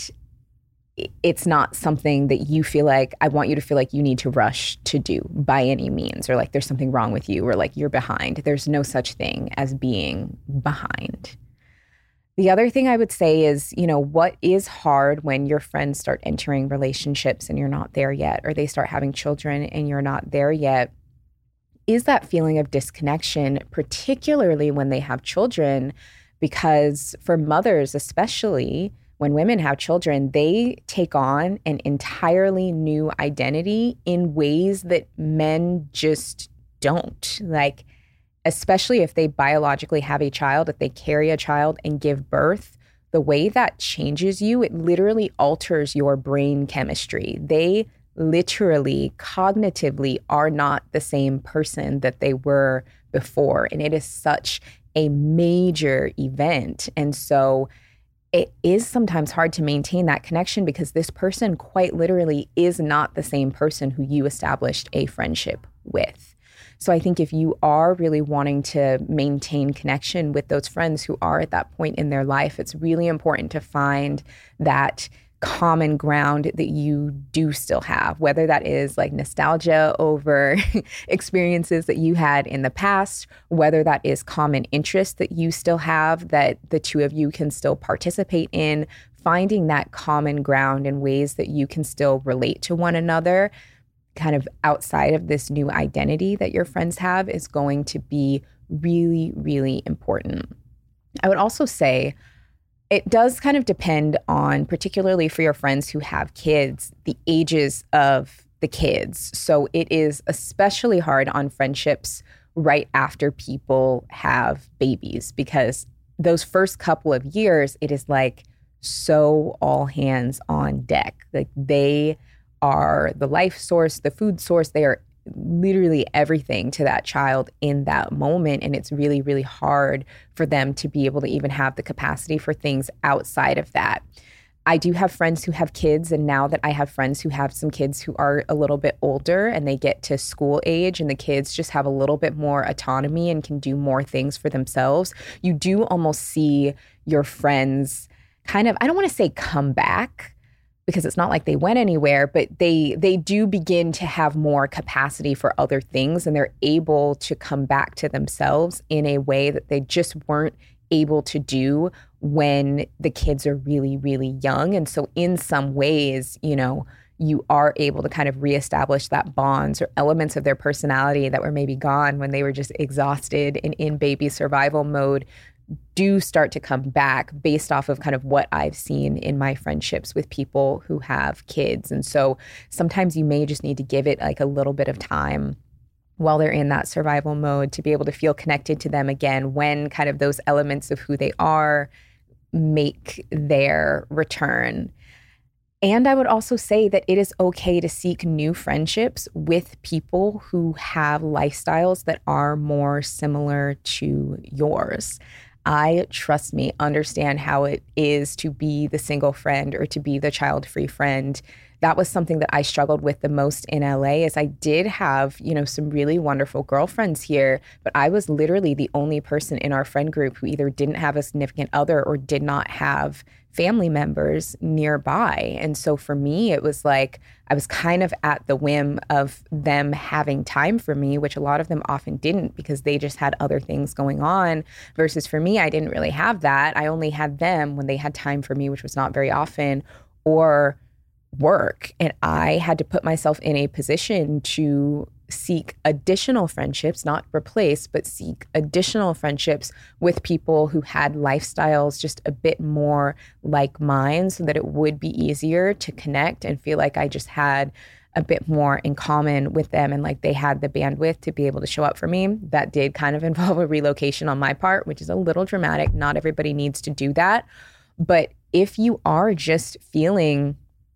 S5: it's not something that you feel like, I want you to feel like you need to rush to do by any means, or like there's something wrong with you, or like you're behind. There's no such thing as being behind. The other thing I would say is, what is hard when your friends start entering relationships and you're not there yet, or they start having children and you're not there yet, is that feeling of disconnection, particularly when they have children, because for mothers, especially when women have children, they take on an entirely new identity in ways that men just don't. Like, especially if they biologically have a child, if they carry a child and give birth, the way that changes you, it literally alters your brain chemistry. They literally, cognitively are not the same person that they were before. And it is such a major event. And so it is sometimes hard to maintain that connection, because this person quite literally is not the same person who you established a friendship with. So I think if you are really wanting to maintain connection with those friends who are at that point in their life, it's really important to find that common ground that you do still have, whether that is like nostalgia over experiences that you had in the past, whether that is common interests that you still have that the two of you can still participate in. Finding that common ground in ways that you can still relate to one another kind of outside of this new identity that your friends have is going to be really, really important. I would also say it does kind of depend on, particularly for your friends who have kids, the ages of the kids. So it is especially hard on friendships right after people have babies, because those first couple of years, it is like so all hands on deck. Like they are the life source, the food source. They are literally everything to that child in that moment. And it's really, really hard for them to be able to even have the capacity for things outside of that. I do have friends who have kids, and now that I have friends who have some kids who are a little bit older and they get to school age and the kids just have a little bit more autonomy and can do more things for themselves, you do almost see your friends kind of, I don't want to say come back, because it's not like they went anywhere, but they do begin to have more capacity for other things, and they're able to come back to themselves in a way that they just weren't able to do when the kids are really, really young. And so in some ways, you know, you are able to kind of reestablish that bonds or elements of their personality that were maybe gone when they were just exhausted and in baby survival mode do start to come back based off of kind of what I've seen in my friendships with people who have kids. And so sometimes you may just need to give it like a little bit of time while they're in that survival mode to be able to feel connected to them again when kind of those elements of who they are make their return. And I would also say that it is okay to seek new friendships with people who have lifestyles that are more similar to yours. I, trust me, understand how it is to be the single friend or to be the child-free friend. That was something that I struggled with the most in LA, is I did have, you know, some really wonderful girlfriends here, but I was literally the only person in our friend group who either didn't have a significant other or did not have family members nearby. And so for me, it was like I was kind of at the whim of them having time for me, which a lot of them often didn't because they just had other things going on. Versus for me, I didn't really have that. I only had them when they had time for me, which was not very often, or work. And I had to put myself in a position to seek additional friendships, not replace, but seek additional friendships with people who had lifestyles just a bit more like mine, so that it would be easier to connect and feel like I just had a bit more in common with them and like they had the bandwidth to be able to show up for me. That did kind of involve a relocation on my part, which is a little dramatic. Not everybody needs to do that. But if you are just feeling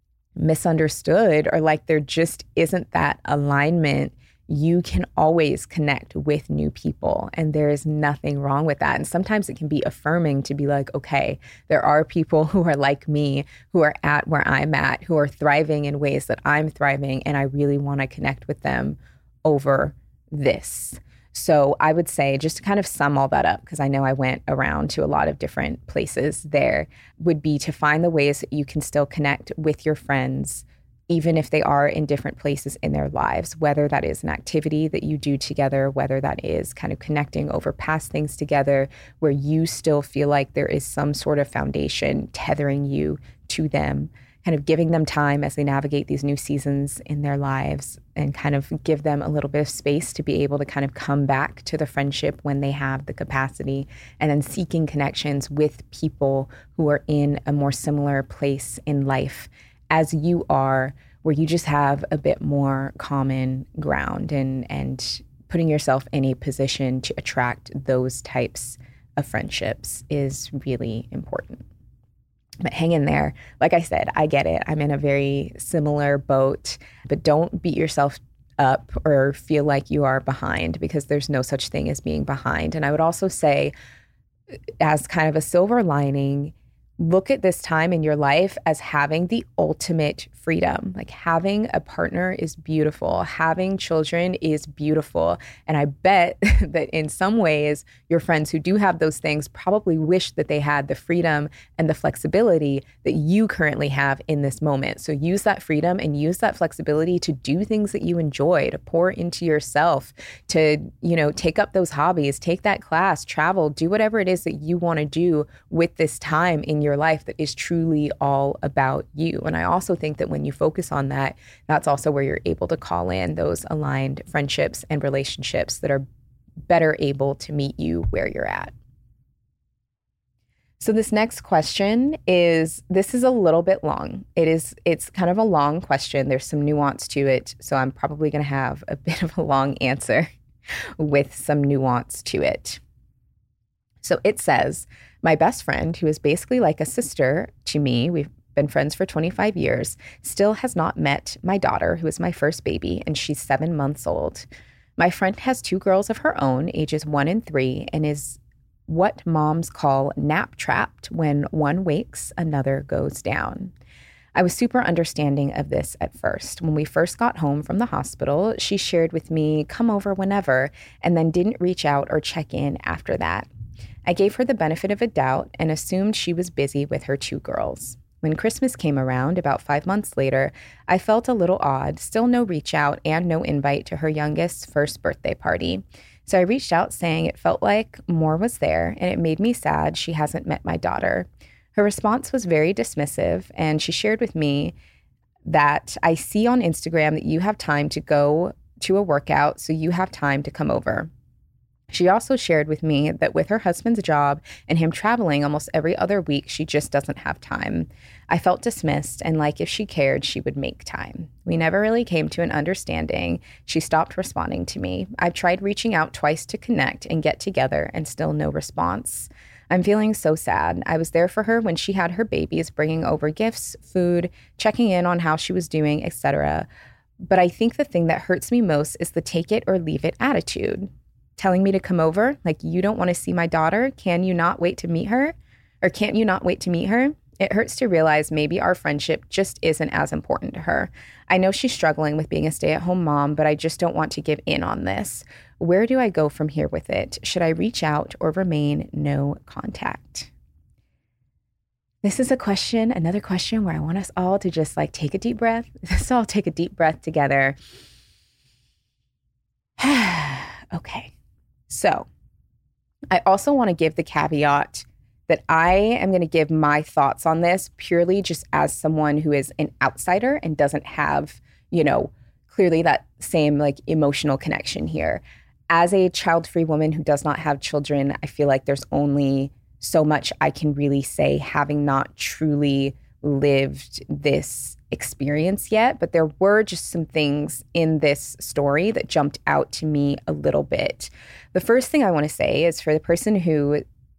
S5: misunderstood or like there just isn't that alignment, you can always connect with new people, and there is nothing wrong with that. And sometimes it can be affirming to be like, okay, there are people who are like me, who are at where I'm at, who are thriving in ways that I'm thriving, and I really want to connect with them over this. So I would say, just to kind of sum all that up, because I know I went around to a lot of different places there, would be to find the ways that you can still connect with your friends, even if they are in different places in their lives, whether that is an activity that you do together, whether that is kind of connecting over past things together, where you still feel like there is some sort of foundation tethering you to them, kind of giving them time as they navigate these new seasons in their lives, and kind of give them a little bit of space to be able to kind of come back to the friendship when they have the capacity, and then seeking connections with people who are in a more similar place in life as you are, where you just have a bit more common ground, and putting yourself in a position to attract those types of friendships is really important. But hang in there. Like I said, I get it. I'm in a very similar boat, but don't beat yourself up or feel like you are behind, because there's no such thing as being behind. And I would also say, as kind of a silver lining, look at this time in your life as having the ultimate freedom. Like, having a partner is beautiful. Having children is beautiful. And I bet that in some ways, your friends who do have those things probably wish that they had the freedom and the flexibility that you currently have in this moment. So use that freedom and use that flexibility to do things that you enjoy, to pour into yourself, to, you know, take up those hobbies, take that class, travel, do whatever it is that you want to do with this time in your life that is truly all about you. And I also think that when you focus on that, that's also where you're able to call in those aligned friendships and relationships that are better able to meet you where you're at. So this next question is a little bit long. It's kind of a long question. There's some nuance to it. So I'm probably going to have a bit of a long answer with some nuance to it. So it says, My best friend, who is basically like a sister to me, we've been friends for 25 years, still has not met my daughter, who is my first baby, and she's 7 months old. My friend has 2 girls of her own, ages 1 and 3, and is what moms call nap trapped. When one wakes, another goes down. I was super understanding of this at first. When we first got home from the hospital, she shared with me, come over whenever, and then didn't reach out or check in after that. I gave her the benefit of a doubt and assumed she was busy with her 2 girls. When Christmas came around, about 5 months later, I felt a little odd, still no reach out and no invite to her youngest's first birthday party. So I reached out saying it felt like more was there, and it made me sad she hasn't met my daughter. Her response was very dismissive, and she shared with me that I see on Instagram that you have time to go to a workout, so you have time to come over. She also shared with me that with her husband's job and him traveling almost every other week, she just doesn't have time. I felt dismissed, and like if she cared, she would make time. We never really came to an understanding. She stopped responding to me. I've tried reaching out twice to connect and get together, and still no response. I'm feeling so sad. I was there for her when she had her babies, bringing over gifts, food, checking in on how she was doing, etc. But I think the thing that hurts me most is the take it or leave it attitude. Telling me to come over, like, you don't want to see my daughter? Can you not wait to meet her? Or can't you not wait to meet her? It hurts to realize maybe our friendship just isn't as important to her. I know she's struggling with being a stay-at-home mom, but I just don't want to give in on this. Where do I go from here with it? Should I reach out or remain no contact? This is another question where I want us all to just like take a deep breath. Let's all take a deep breath together. Okay. So I also want to give the caveat that I am going to give my thoughts on this purely just as someone who is an outsider and doesn't have, clearly that same like emotional connection here. As a child-free woman who does not have children, I feel like there's only so much I can really say, having not truly lived this experience yet. But there were just some things in this story that jumped out to me a little bit. The first thing I want to say is for the person who,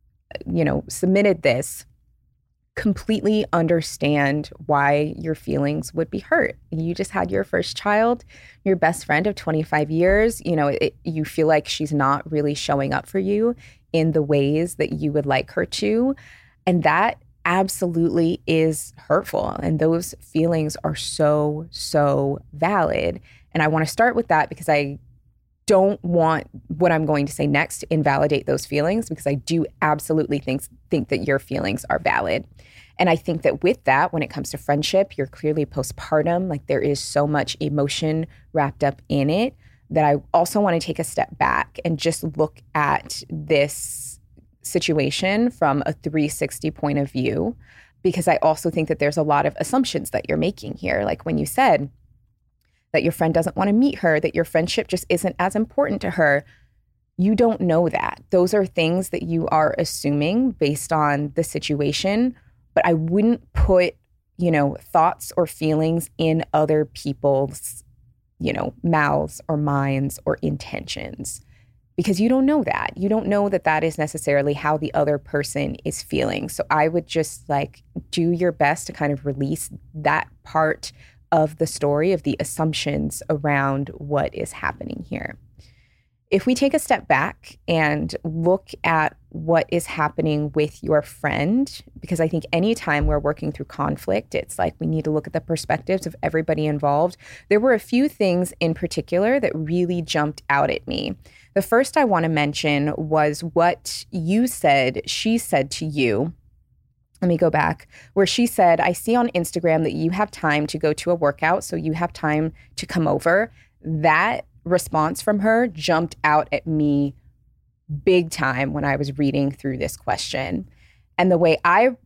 S5: submitted this, completely understand why your feelings would be hurt. You just had your first child, your best friend of 25 years. You feel like she's not really showing up for you in the ways that you would like her to. And that absolutely is hurtful. And those feelings are so, so valid. And I want to start with that because I don't want what I'm going to say next to invalidate those feelings, because I do absolutely think that your feelings are valid. And I think that with that, when it comes to friendship, you're clearly postpartum, like there is so much emotion wrapped up in it that I also want to take a step back and just look at this situation from a 360 point of view, because I also think that there's a lot of assumptions that you're making here. Like when you said that your friend doesn't want to meet her, that your friendship just isn't as important to her. You don't know that. Those are things that you are assuming based on the situation, but I wouldn't put, thoughts or feelings in other people's, mouths or minds or intentions, because you don't know that. You don't know that that is necessarily how the other person is feeling. So I would just do your best to kind of release that part of the story, of the assumptions around what is happening here. If we take a step back and look at what is happening with your friend, because I think anytime we're working through conflict, it's like we need to look at the perspectives of everybody involved. There were a few things in particular that really jumped out at me. The first I want to mention was what you said, she said to you. Let me go back, where she said, I see on Instagram that you have time to go to a workout, so you have time to come over. That response from her jumped out at me big time when I was reading through this question. And the way I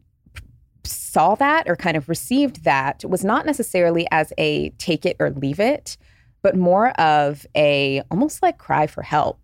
S5: saw that or kind of received that was not necessarily as a take it or leave it, but more of a almost like cry for help.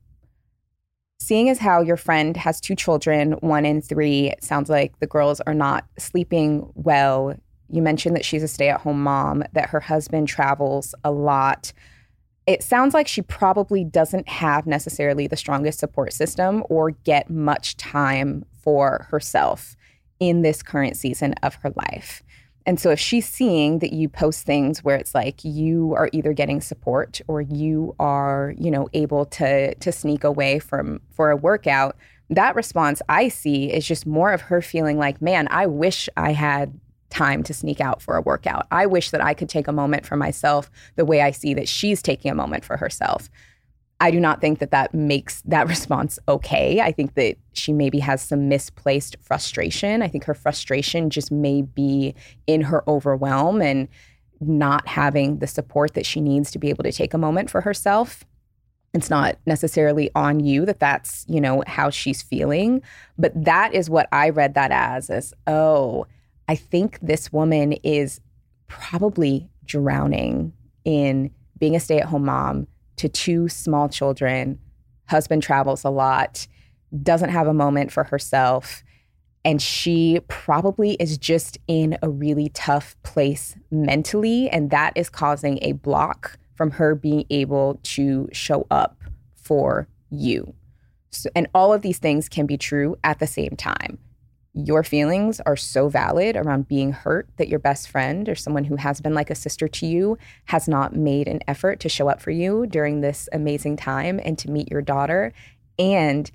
S5: Seeing as how your friend has 2 children, 1 and 3, it sounds like the girls are not sleeping well. You mentioned that she's a stay-at-home mom, that her husband travels a lot. It sounds like she probably doesn't have necessarily the strongest support system or get much time for herself in this current season of her life. And so if she's seeing that you post things where it's like you are either getting support or you are, able to sneak away for a workout, that response I see is just more of her feeling like, man, I wish I had time to sneak out for a workout. I wish that I could take a moment for myself the way I see that she's taking a moment for herself. I do not think that makes that response okay. I think that she maybe has some misplaced frustration. I think her frustration just may be in her overwhelm and not having the support that she needs to be able to take a moment for herself. It's not necessarily on you that's, how she's feeling. But that is what I read that as, oh, I think this woman is probably drowning in being a stay-at-home mom to 2 small children, husband travels a lot, doesn't have a moment for herself, and she probably is just in a really tough place mentally, and that is causing a block from her being able to show up for you. So, and all of these things can be true at the same time. Your feelings are so valid around being hurt that your best friend or someone who has been like a sister to you has not made an effort to show up for you during this amazing time and to meet your daughter. And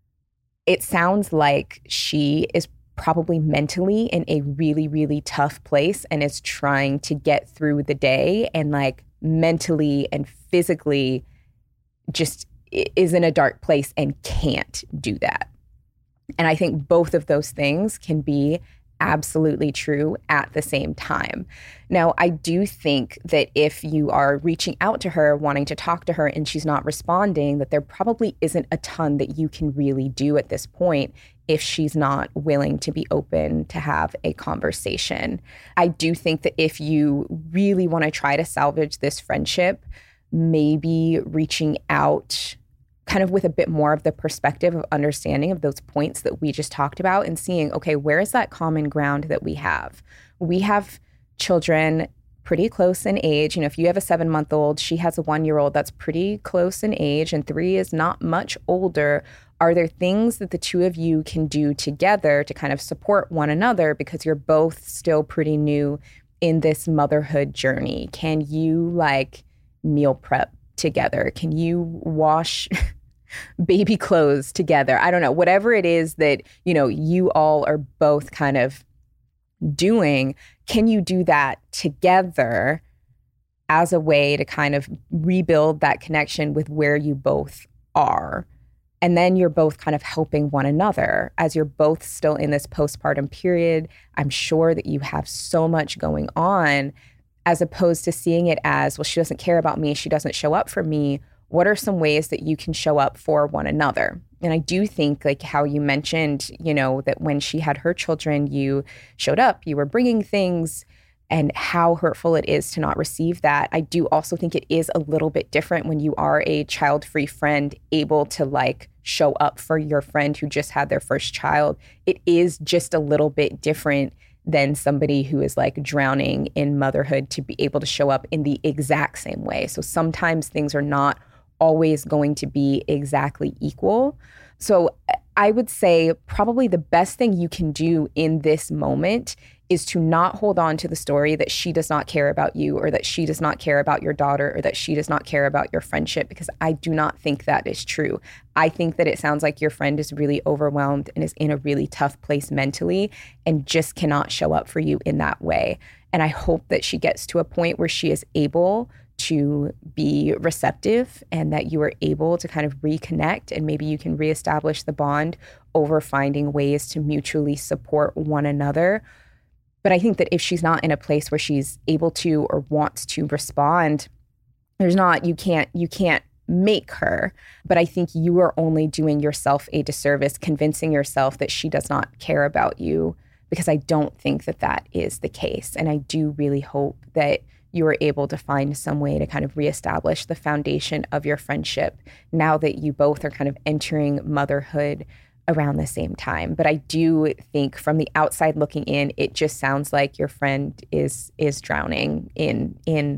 S5: it sounds like she is probably mentally in a really, really tough place and is trying to get through the day and like mentally and physically just is in a dark place and can't do that. And I think both of those things can be absolutely true at the same time. Now, I do think that if you are reaching out to her, wanting to talk to her, and she's not responding, that there probably isn't a ton that you can really do at this point if she's not willing to be open to have a conversation. I do think that if you really want to try to salvage this friendship, maybe reaching out kind of with a bit more of the perspective of understanding of those points that we just talked about and seeing, okay, where is that common ground that we have? We have children pretty close in age. If you have a 7-month-old, she has a 1-year-old that's pretty close in age, and 3 is not much older. Are there things that the 2 of you can do together to kind of support one another because you're both still pretty new in this motherhood journey? Can you meal prep together? Can you wash baby clothes together? I don't know, whatever it is that, you all are both kind of doing, can you do that together as a way to kind of rebuild that connection with where you both are? And then you're both kind of helping one another as you're both still in this postpartum period. I'm sure that you have so much going on, as opposed to seeing it as, well, she doesn't care about me, she doesn't show up for me. What are some ways that you can show up for one another? And I do think, how you mentioned, that when she had her children, you showed up, you were bringing things, and how hurtful it is to not receive that. I do also think it is a little bit different when you are a child-free friend, able to show up for your friend who just had their first child. It is just a little bit different than somebody who is drowning in motherhood to be able to show up in the exact same way. So sometimes things are not always going to be exactly equal. So I would say probably the best thing you can do in this moment is to not hold on to the story that she does not care about you, or that she does not care about your daughter, or that she does not care about your friendship, because I do not think that is true. I think that it sounds like your friend is really overwhelmed and is in a really tough place mentally and just cannot show up for you in that way. And I hope that she gets to a point where she is able to be receptive and that you are able to kind of reconnect, and maybe you can reestablish the bond over finding ways to mutually support one another. But I think that if she's not in a place where she's able to or wants to respond, you can't make her. But I think you are only doing yourself a disservice convincing yourself that she does not care about you, because I don't think that is the case. And I do really hope that you are able to find some way to kind of reestablish the foundation of your friendship now that you both are kind of entering motherhood around the same time. But I do think from the outside looking in, it just sounds like your friend is drowning in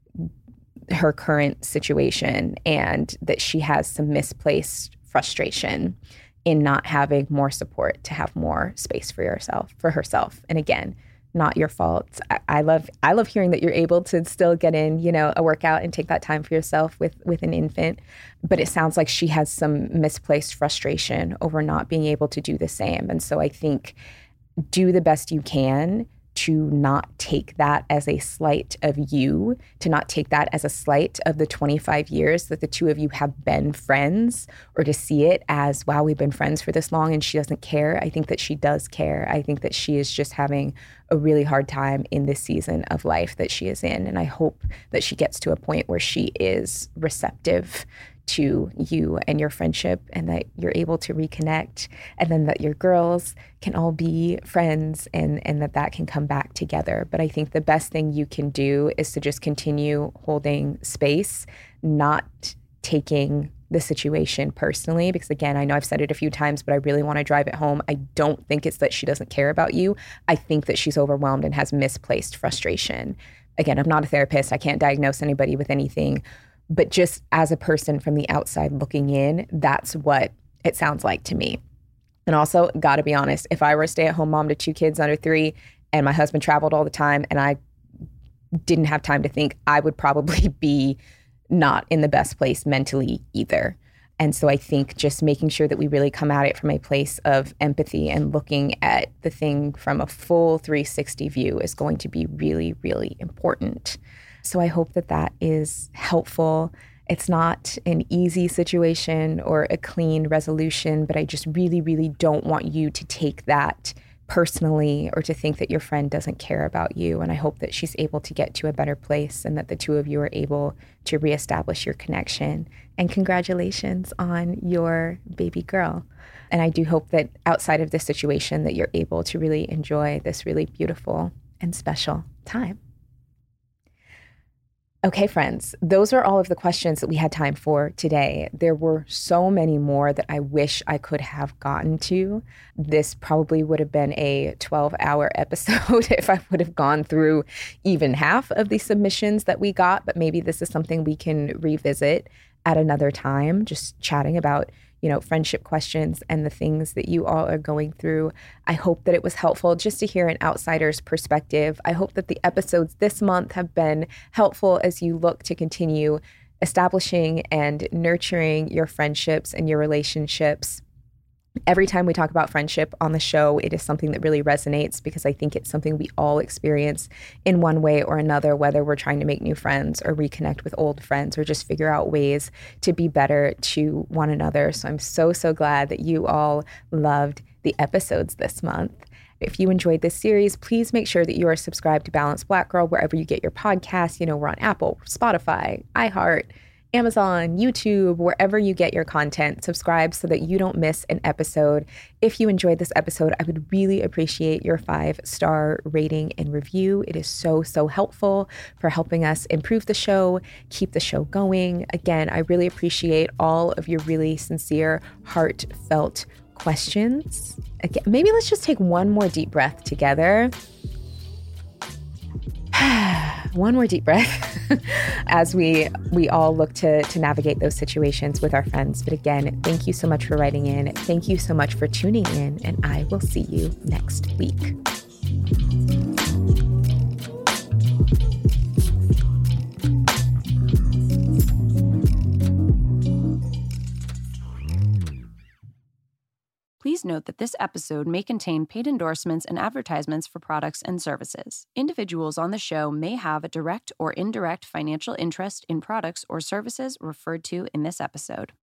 S5: her current situation, and that she has some misplaced frustration. in not having more support to have more space for herself. And again, not your fault. I love hearing that you're able to still get in, a workout and take that time for yourself with an infant. But it sounds like she has some misplaced frustration over not being able to do the same. And so I think do the best you can to not take that as a slight of you, to not take that as a slight of the 25 years that the two of you have been friends, or to see it as, wow, we've been friends for this long and she doesn't care. I think that she does care. I think that she is just having a really hard time in this season of life that she is in. And I hope that she gets to a point where she is receptive to you and your friendship, and that you're able to reconnect, and then that your girls can all be friends, and that can come back together. But I think the best thing you can do is to just continue holding space, not taking the situation personally, because again, I know I've said it a few times, but I really want to drive it home. I don't think it's that she doesn't care about you. I think that she's overwhelmed and has misplaced frustration. Again, I'm not a therapist. I can't diagnose anybody with anything. But just as a person from the outside looking in, that's what it sounds like to me. And also, got to be honest, if I were a stay-at-home mom to 2 kids under 3 and my husband traveled all the time and I didn't have time to think, I would probably be not in the best place mentally either. And so I think just making sure that we really come at it from a place of empathy and looking at the thing from a full 360 view is going to be really, really important. So I hope that that is helpful. It's not an easy situation or a clean resolution, but I just really, really don't want you to take that personally or to think that your friend doesn't care about you. And I hope that she's able to get to a better place and that the two of you are able to reestablish your connection. And congratulations on your baby girl. And I do hope that outside of this situation that you're able to really enjoy this really beautiful and special time. Okay, friends, those are all of the questions that we had time for today. There were so many more that I wish I could have gotten to. This probably would have been a 12-hour episode if I would have gone through even half of the submissions that we got, but maybe this is something we can revisit at another time, just chatting about friendship questions and the things that you all are going through. I hope that it was helpful just to hear an outsider's perspective. I hope that the episodes this month have been helpful as you look to continue establishing and nurturing your friendships and your relationships. Every time we talk about friendship on the show, it is something that really resonates because I think it's something we all experience in one way or another, whether we're trying to make new friends or reconnect with old friends or just figure out ways to be better to one another. So I'm so, so glad that you all loved the episodes this month. If you enjoyed this series, please make sure that you are subscribed to Balanced Black Girl wherever you get your podcasts. We're on Apple, Spotify, iHeart, Amazon, YouTube, wherever you get your content. Subscribe so that you don't miss an episode. If you enjoyed this episode, I would really appreciate your 5-star rating and review. It is so, so helpful for helping us improve the show, keep the show going. Again, I really appreciate all of your really sincere, heartfelt questions. Again, maybe let's just take one more deep breath together. One more deep breath as we all look to navigate those situations with our friends. But again, thank you so much for writing in. Thank you so much for tuning in, and I will see you next week.
S4: Please note that this episode may contain paid endorsements and advertisements for products and services. Individuals on the show may have a direct or indirect financial interest in products or services referred to in this episode.